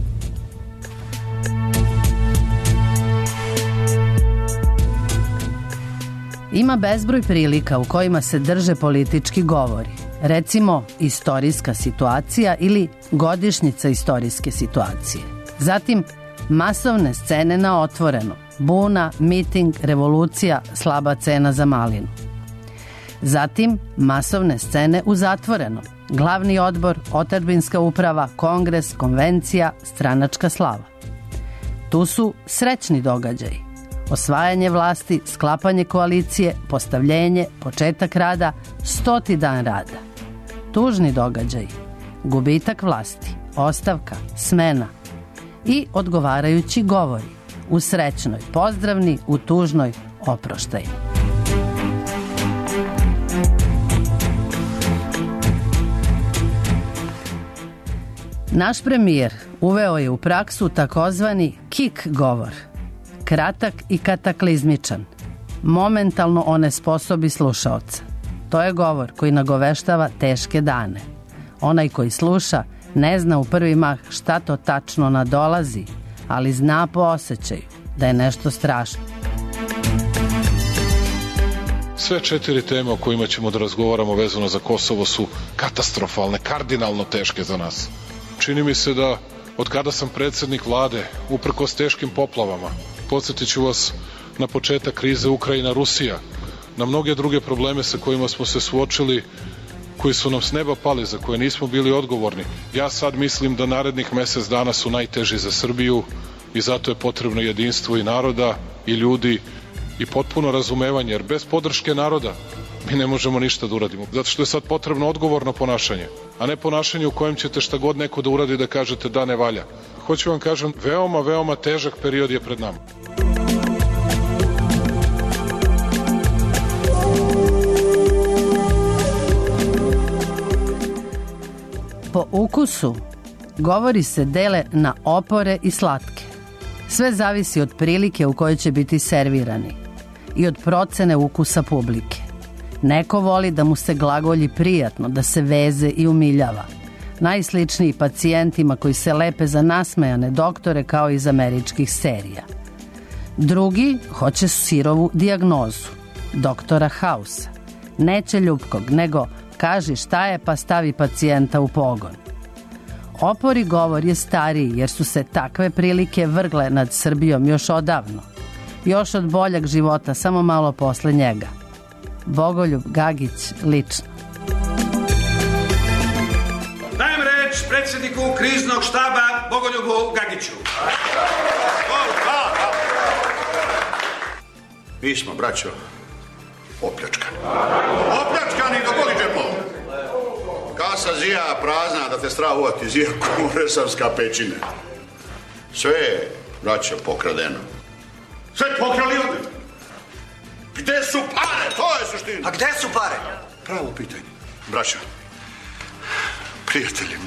Ima bezbroj prilika u kojima se drže politički govori. Recimo, istorijska situacija ili godišnjica istorijske situacije. Zatim, masovne scene na otvoreno. Buna, miting, revolucija, slaba cena za malinu. Zatim, masovne scene u zatvoreno. Glavni odbor, otadžbinska uprava, kongres, konvencija, stranačka slava. Tu su srećni događaji. Osvajanje vlasti, sklapanje koalicije, postavljenje, početak rada, 100. dan rada. Tužni događaji, gubitak vlasti, ostavka, smena i odgovarajući govori, u srećnoj pozdravni, u tužnoj oproštaj. Naš premijer uveo je u praksu takozvani kik govor, kratak i kataklizmičan, momentalno onesposobi slušaoca. To je govor koji nagoveštava teške dane. Onaj koji sluša ne zna u prvi mah šta to tačno nadolazi, ali zna po osjećaju da je nešto strašno. Sve 4 teme o kojima ćemo da razgovaramo vezano za Kosovo su katastrofalne, kardinalno teške za nas. Čini mi se da od kada sam predsjednik vlade, uprkos teškim poplavama, podsjetit ću vas na početak krize Ukrajina-Rusija, na mnoge druge probleme sa kojima smo se suočili, koji su nam s neba pali, za koje nismo bili odgovorni. Ja sad mislim da narednih mjesec dana su najteži za Srbiju i zato je potrebno jedinstvo i naroda i ljudi i potpuno razumevanje, jer bez podrške naroda mi ne možemo ništa da uradimo. Zato što je sad potrebno odgovorno ponašanje, a ne ponašanje u kojem ćete šta god neko da uradi da kažete da ne valja. Hoću vam kažem, veoma, veoma težak period je pred nama. Po ukusu govori se dele na opore i slatke. Sve zavisi od prilike u kojoj će biti servirani i od procene ukusa publike. Neko voli da mu se glagolji prijatno, da se veze i umiljava. Najsličniji pacijentima koji se lepe za nasmejane doktore kao iz američkih serija. Drugi hoće sirovu dijagnozu, doktora Hausa. Neće ljubkog, nego kaži šta je pa stavi pacijenta u pogon. Opori govor je stariji jer su se takve prilike vrgle nad Srbijom još odavno. Još od boljeg života, samo malo posle njega. Bogoljub Gagić lično. Dajem reč predsjedniku kriznog štaba Bogoljubu Gagiću. Mi smo, braćo, opljačkani. Opljačkani do golih džepova. Kasa zija prazna da te strah uvati zija ko resavska pećina. Sve je, braćo, pokradeno. Sve pokrali ovdje. Gde su pare? To je suština. A gde su pare? Pravo pitanje. Braćo, prijatelji,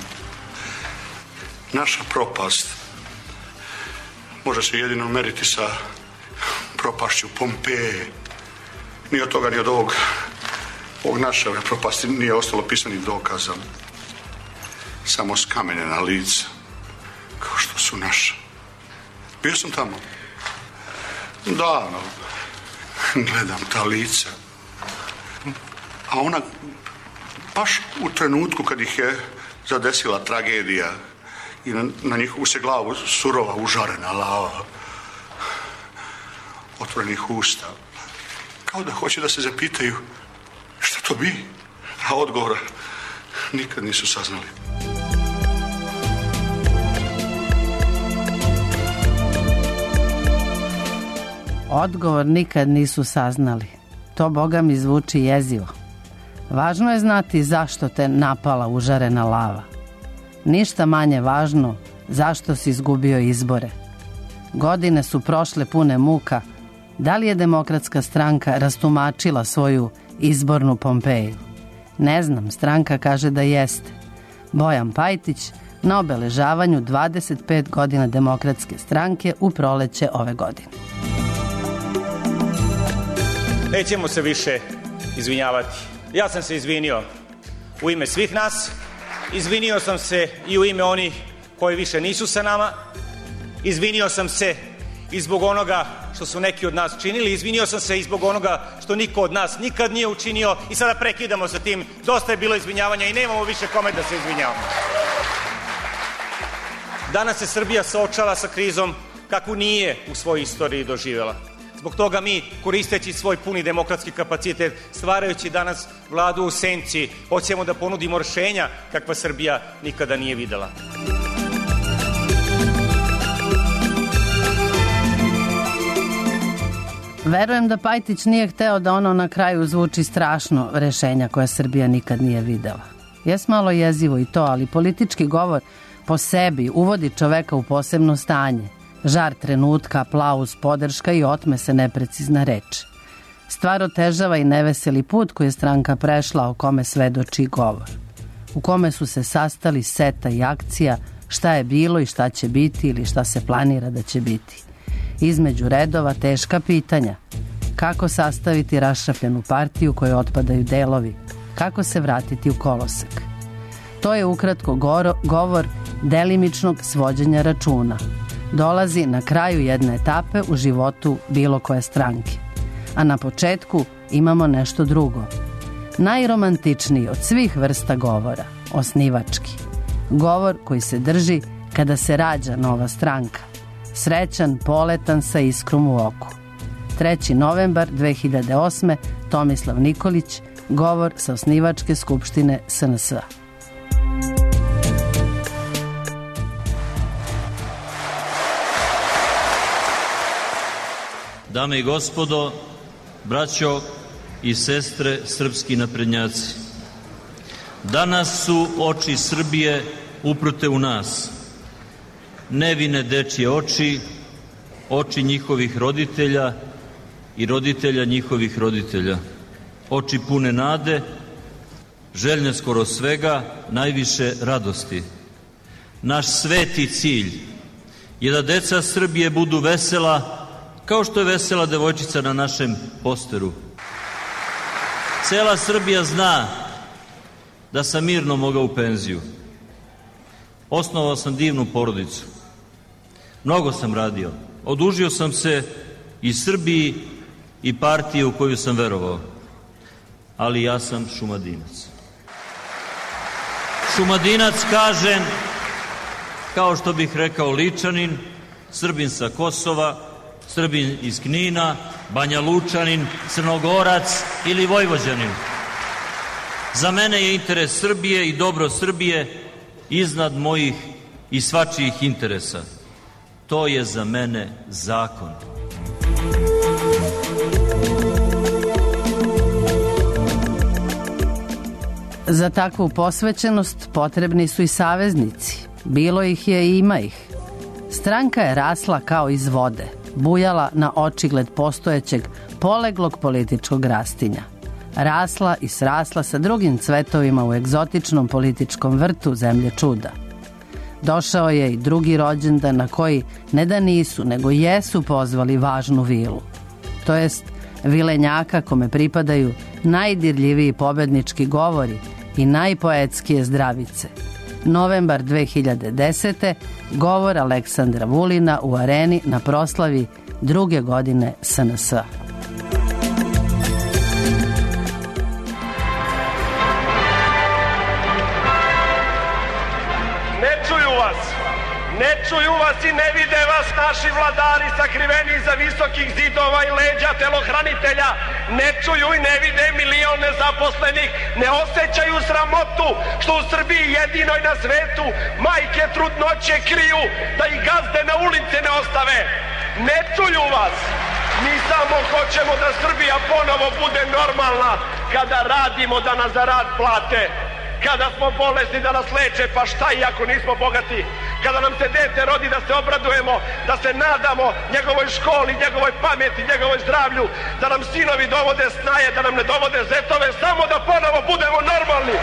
naša propast može se jedino meriti sa propašću Pompeje. Ni od toga, ni od ovog naše propasti nije ostalo pisanih dokaza. Samo skamenjena lica, kao što su naša. Bio sam tamo. Davno gledam ta lica. A ona, baš u trenutku kad ih je zadesila tragedija i na njihovu se glavu surova užarena lava, otvorenih usta, kao da hoće da se zapitaju šta to bi, a odgovora nikad nisu saznali. Odgovor nikad nisu saznali. To Boga mi zvuči jezivo. Važno je znati zašto te napala užarena lava. Ništa manje važno zašto si izgubio izbore. Godine su prošle pune muka. Da li je Demokratska stranka rastumačila svoju izbornu Pompeju? Ne znam, stranka kaže da jeste. Bojan Pajtić na obeležavanju 25 godina Demokratske stranke u proleće ove godine. Nećemo se više izvinjavati. Ja sam se izvinio u ime svih nas, izvinio sam se i u ime onih koji više nisu sa nama, izvinio sam se i zbog onoga što su neki od nas činili, izvinio sam se i zbog onoga što niko od nas nikad nije učinio i sada prekidamo sa tim. Dosta je bilo izvinjavanja i nemamo više kome da se izvinjavamo. Danas se Srbija suočava sa krizom kakvu nije u svojoj istoriji doživjela. Zbog toga mi, koristeći svoj puni demokratski kapacitet, stvarajući danas vladu u senci, hoćemo da ponudimo rešenja kakva Srbija nikada nije videla. Verujem da Pajtić nije hteo da ono na kraju zvuči strašno, rešenja koje Srbija nikad nije videla. Jes malo jezivo i to, ali politički govor po sebi uvodi čoveka u posebno stanje. Žar trenutka, aplauz, podrška i otme se neprecizna reč. Stvar otežava i neveseli put koji je stranka prešla, o kome svedoči govor. U kome su se sastali seta i akcija, šta je bilo i šta će biti ili šta se planira da će biti. Između redova teška pitanja. Kako sastaviti rašrafljenu partiju kojoj otpadaju delovi? Kako se vratiti u kolosek? To je ukratko govor delimičnog svođenja računa. Dolazi na kraju jedne etape u životu bilo koje stranke. A na početku imamo nešto drugo. Najromantičniji od svih vrsta govora, osnivački. Govor koji se drži kada se rađa nova stranka. Srećan, poletan sa iskrom u oku. 3. novembar 2008. Tomislav Nikolić, govor sa osnivačke skupštine SNS. Dame i gospodo, braćo i sestre, srpski naprednjaci, danas su oči Srbije uprte u nas. Nevine dečje oči, oči njihovih roditelja i roditelja njihovih roditelja. Oči pune nade, željne skoro svega, najviše radosti. Naš sveti cilj je da deca Srbije budu vesela, kao što je vesela devojčica na našem posteru. Cela Srbija zna da sam mirno mogao u penziju. Osnovao sam divnu porodicu. Mnogo sam radio. Odužio sam se i Srbiji i partiji u koju sam verovao. Ali ja sam Šumadinac. Šumadinac kažem, kao što bih rekao Ličanin, Srbin sa Kosova, Srbin iz Knina, Banja Lučanin, Crnogorac ili Vojvođanin. Za mene je interes Srbije i dobro Srbije iznad mojih i svačijih interesa. To je za mene zakon. Za takvu posvećenost potrebni su i saveznici. Bilo ih je i ima ih. Stranka je rasla kao iz vode, bujala na očigled postojećeg poleglog političkog rastinja. Rasla i srasla sa drugim cvetovima u egzotičnom političkom vrtu zemlje čuda. Došao je i drugi rođendan na koji ne da nisu, nego jesu pozvali važnu vilu. To jest vilenjaka kome pripadaju najdirljiviji pobednički govori i najpoetskije zdravice. Novembar 2010. govor Aleksandra Vulina u Areni na proslavi 2. godine SNS. Ne čuju vas i ne vide vas naši vladari sakriveni iza visokih zidova i leđa telohranitelja. Ne čuju i ne vide milion nezaposlenih. Ne osjećaju sramotu što u Srbiji jedinoj na svetu majke trudnoće kriju da ih gazde na ulice ne ostave. Ne čuju vas. Mi samo hoćemo da Srbija ponovo bude normalna kada radimo da nas za rad plate. Kada smo bolesni da nas leče, pa šta i ako nismo bogati? Kada nam se dete rodi da se obradujemo, da se nadamo njegovoj školi, njegovoj pameti, njegovoj zdravlju, da nam sinovi dovode snaje, da nam ne dovode zetove, samo da ponovo budemo normalni.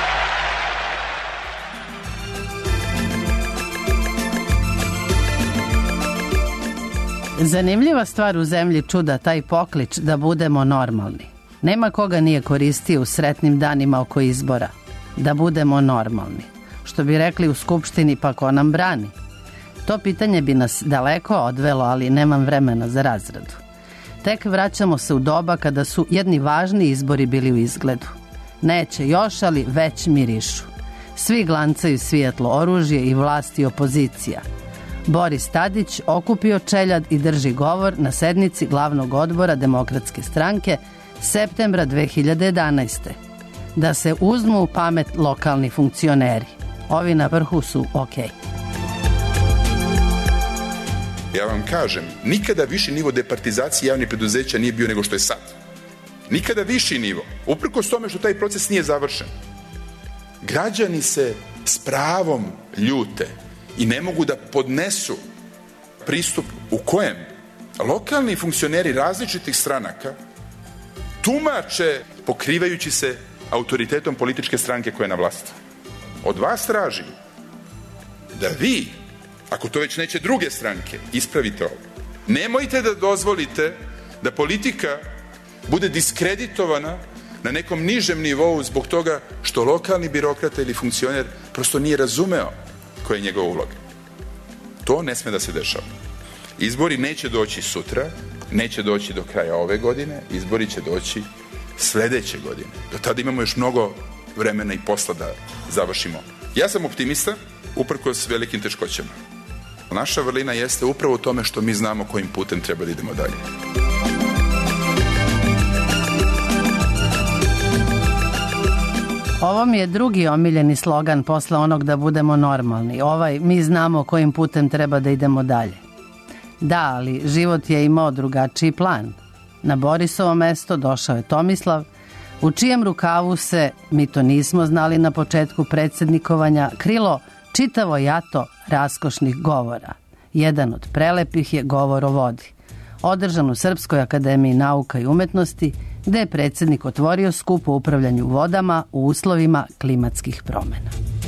Zanimljiva stvar u zemlji čuda, taj poklič da budemo normalni. Nema koga nije koristio u sretnim danima oko izbora. Da budemo normalni. Što bi rekli u Skupštini, pa ko nam brani? To pitanje bi nas daleko odvelo, ali nemam vremena za razradu. Tek vraćamo se u doba kada su jedni važni izbori bili u izgledu. Neće još, ali već mirišu. Svi glancaju svijetlo oružje i vlast i opozicija. Boris Tadić okupio čeljad i drži govor na sednici glavnog odbora Demokratske stranke septembra 2011. Da se uzmu u pamet lokalni funkcioneri. Ovi na vrhu su okej. Ja vam kažem, nikada viši nivo departizacije javnih preduzeća nije bio nego što je sad. Nikada viši nivo, uprkos tome što taj proces nije završen. Građani se s pravom ljute i ne mogu da podnesu pristup u kojem lokalni funkcioneri različitih stranaka tumače pokrivajući se autoritetom političke stranke koja je na vlasti. Od vas tražim da vi, ako to već neće druge stranke, ispravite ovo. Nemojte da dozvolite da politika bude diskreditovana na nekom nižem nivou zbog toga što lokalni birokrata ili funkcioner prosto nije razumeo koja je njegova uloga. To ne sme da se dešava. Izbori neće doći sutra, neće doći do kraja ove godine, izbori će doći sledeće godine. Do tada imamo još mnogo vremena i posla da završimo. Ja sam optimista, uprkos velikim teškoćama. Naša vrlina jeste upravo u tome što mi znamo kojim putem treba da idemo dalje. Ovo mi je drugi omiljeni slogan posle onog da budemo normalni. Mi znamo kojim putem treba da idemo dalje. Da, ali život je imao drugačiji plan. Na Borisovo mesto došao je Tomislav, u čijem rukavu se, mi to nismo znali na početku predsjednikovanja, krilo čitavo jato raskošnih govora. Jedan od prelepih je govor o vodi, održan u Srpskoj akademiji nauka i umetnosti, gde je predsjednik otvorio skup o upravljanju vodama u uslovima klimatskih promjena.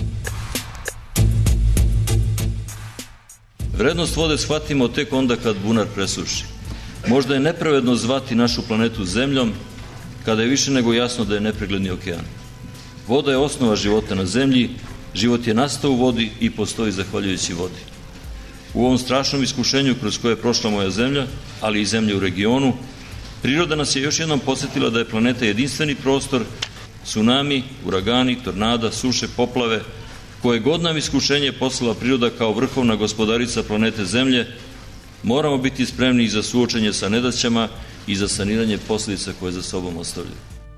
Vrednost vode shvatimo tek onda kad bunar presuši. Možda je nepravedno zvati našu planetu zemljom kada je više nego jasno da je nepregledni okean. Voda je osnova života na zemlji, život je nastao u vodi i postoji zahvaljujući vodi. U ovom strašnom iskušenju kroz koje je prošla moja zemlja, ali i zemlje u regionu, priroda nas je još jednom podsjetila da je planeta jedinstveni prostor, tsunami, uragani, tornada, suše, poplave, koje god nam iskušenje poslala priroda kao vrhovna gospodarica planete Zemlje, moramo biti spremni i za suočenje sa nedaćama i za saniranje posljedica koje za sobom ostavljaju.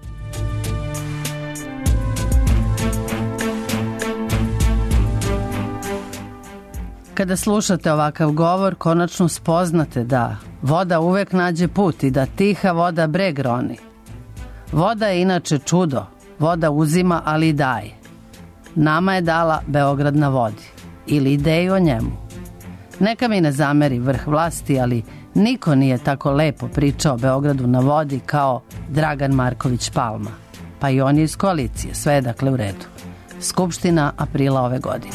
Kada slušate ovakav govor, konačno spoznate da voda uvek nađe put i da tiha voda breg roni. Voda je inače čudo, voda uzima, ali i daje. Nama je dala Beograd na vodi ili ideju o njemu. Neka mi ne zameri vrh vlasti, ali niko nije tako lepo pričao o Beogradu na vodi kao Dragan Marković Palma. Pa i on je iz koalicije, sve je dakle u redu. Skupština aprila ove godine.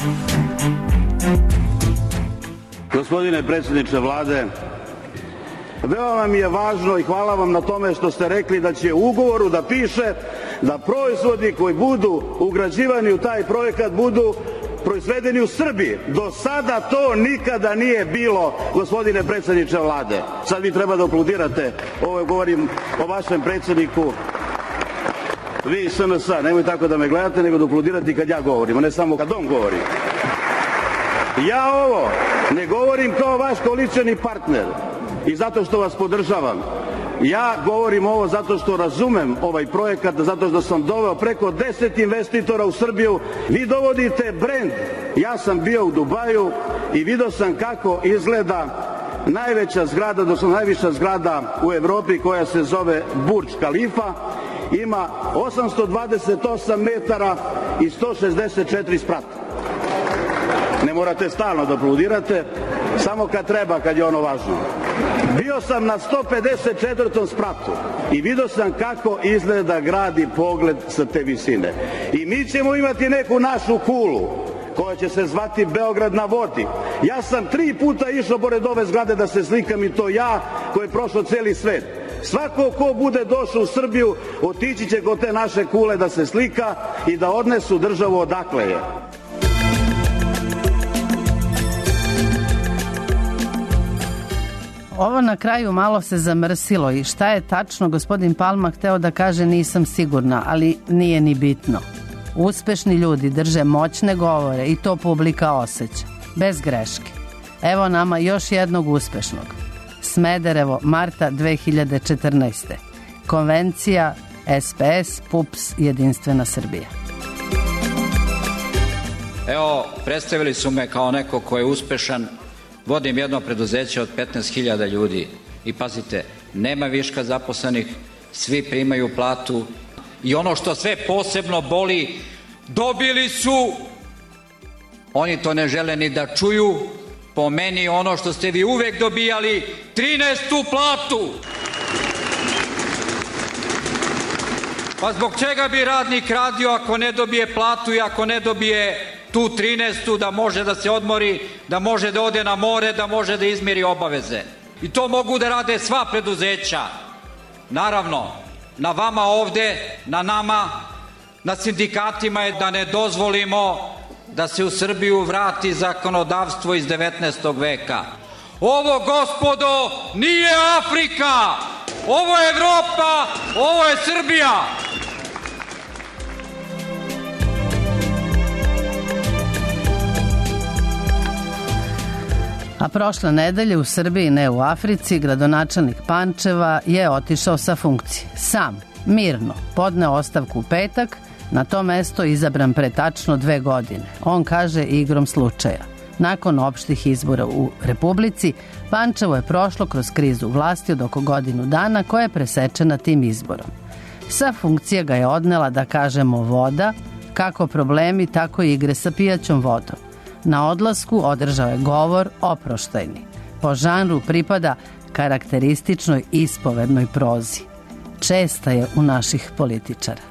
Gospodine predsjedniče Vlade, veoma mi je važno i hvala vam na tome što ste rekli da će u ugovoru da piše da proizvodi koji budu ugrađivani u taj projekat budu proizvedeni u Srbiji. Do sada to nikada nije bilo, gospodine predsjedniče Vlade. Sad vi treba da aplaudirate, ovo govorim o vašem predsjedniku, vi iz SNS-a, nemoj tako da me gledate, nego da aplaudirate kad ja govorim, a ne samo kad on govori. Ja ovo ne govorim kao vaš koalicioni partner i zato što vas podržavam. Ja govorim ovo zato što razumem ovaj projekat, zato što sam doveo preko 10 investitora u Srbiju. Vi dovodite brend. Ja sam bio u Dubaju i vidio sam kako izgleda najveća zgrada, odnosno najviša zgrada u Evropi koja se zove Burj Khalifa. Ima 828 metara i 164 sprata. Ne morate stalno da aplaudirate, samo kad treba, kad je ono važno. Bio sam na 154. spratu i vidio sam kako izgleda grad i pogled sa te visine. I mi ćemo imati neku našu kulu koja će se zvati Beograd na vodi. Ja sam 3 puta išao pored ove zgrade da se slikam i to ja koji je prošao celi svet. Svako ko bude došao u Srbiju otići će kod te naše kule da se slika i da odnesu državu odakle je. Ovo na kraju malo se zamrsilo i šta je tačno gospodin Palma hteo da kaže nisam sigurna, ali nije ni bitno. Uspešni ljudi drže moćne govore i to publika osjeća, bez greške. Evo nama još jednog uspešnog. Smederevo, marta 2014. Konvencija SPS, PUPS, Jedinstvena Srbija. Evo, predstavili su me kao neko ko je uspešan vodim jedno preduzeće od 15.000 ljudi i pazite, nema viška zaposlenih, svi primaju platu i ono što sve posebno boli, dobili su, oni to ne žele ni da čuju, po meni ono što ste vi uvek dobijali, 13. platu. Pa zbog čega bi radnik radio ako ne dobije platu i ako ne dobije tu 13. da može da se odmori, da može da ode na more, da može da izmiri obaveze. I to mogu da rade sva preduzeća. Naravno, na vama ovde, na nama, na sindikatima je da ne dozvolimo da se u Srbiju vrati zakonodavstvo iz 19. veka. Ovo, gospodo, nije Afrika! Ovo je Evropa! Ovo je Srbija! A prošle nedelje u Srbiji, ne u Africi, gradonačelnik Pančeva je otišao sa funkcije. Sam, mirno, podneo ostavku u petak, na to mesto izabran pre tačno 2 godine. On kaže igrom slučaja. Nakon opštih izbora u Republici, Pančevo je prošlo kroz krizu vlasti od oko godinu dana koja je presečena tim izborom. Sa funkcije ga je odnela, da kažemo, voda, kako problemi, tako i igre sa pijaćom vodom. Na odlasku održao je govor oproštajni. Po žanru pripada karakterističnoj ispovednoj prozi. Česta je u naših političara.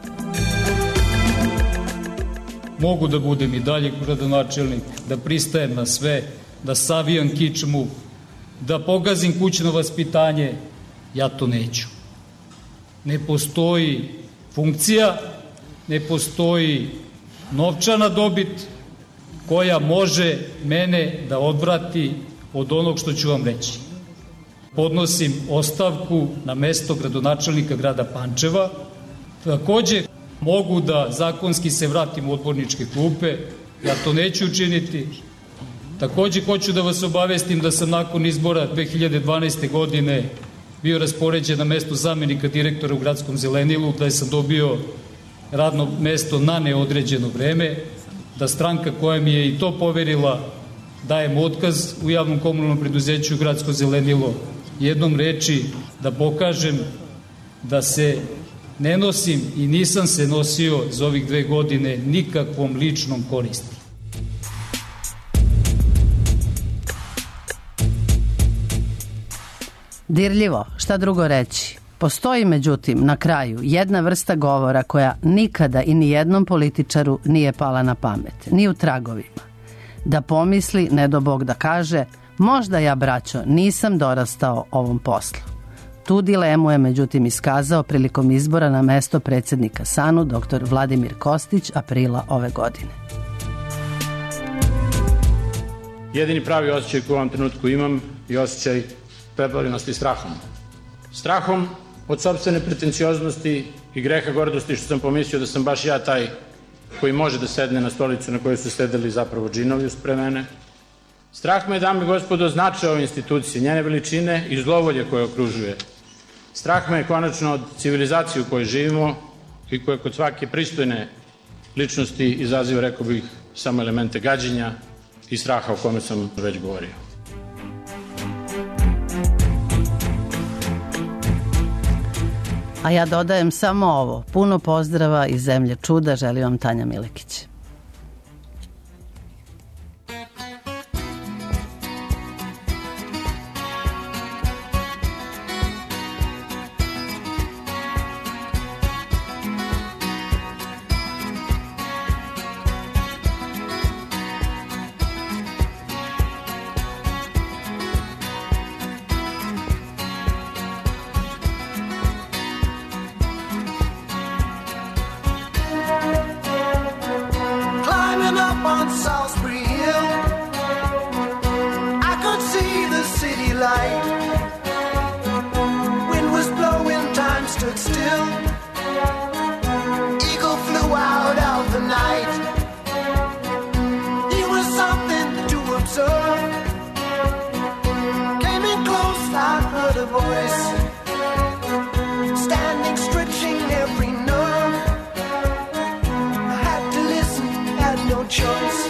Mogu da budem i dalje gradonačelnik, da pristajem na sve, da savijam kičmu, da pogazim kućno vaspitanje, ja to neću. Ne postoji funkcija, ne postoji novčana dobit koja može mene da odvrati od onog što ću vam reći. Podnosim ostavku na mesto gradonačelnika grada Pančeva. Takođe, mogu da zakonski se vratim u odborničke klupe, ja to neću učiniti. Takođe, hoću da vas obavestim da sam nakon izbora 2012. godine bio raspoređen na mesto zamenika direktora u gradskom Zelenilu, da sam dobio radno mesto na neodređeno vreme, da stranka koja mi je i to poverila dajem otkaz u javnom komunalnom preduzeću Gradsko Zelenilo. Jednom reči da pokažem da se ne nosim i nisam se nosio za ovih 2 godine nikakvom ličnom koristi. Dirljivo, šta drugo reći? Postoji, međutim, na kraju jedna vrsta govora koja nikada i nijednom političaru nije pala na pamet, ni u tragovima. Da pomisli, ne do Bog da kaže, možda ja, braćo, nisam dorastao ovom poslu. Tu dilemu je, međutim, iskazao prilikom izbora na mesto predsjednika SANU dr. Vladimir Kostić aprila ove godine. Jedini pravi osjećaj koji u ovom trenutku imam je osjećaj preplavljenosti strahom. Strahom od sopstvene pretencioznosti i greha gordosti što sam pomislio da sam baš ja taj koji može da sedne na stolicu na kojoj su sedeli zapravo džinovi uspre mene. Strah me, dame i gospodo, značaja ove institucije, njene veličine i zlovolje koje okružuje. Strah me konačno od civilizacije u kojoj živimo i koja kod svake pristojne ličnosti izaziva, rekao bih, samo elemente gađenja i straha o kome sam već govorio. A ja dodajem samo ovo. Puno pozdrava iz zemlje čuda. Želim vam Tanja Milekić. Choice.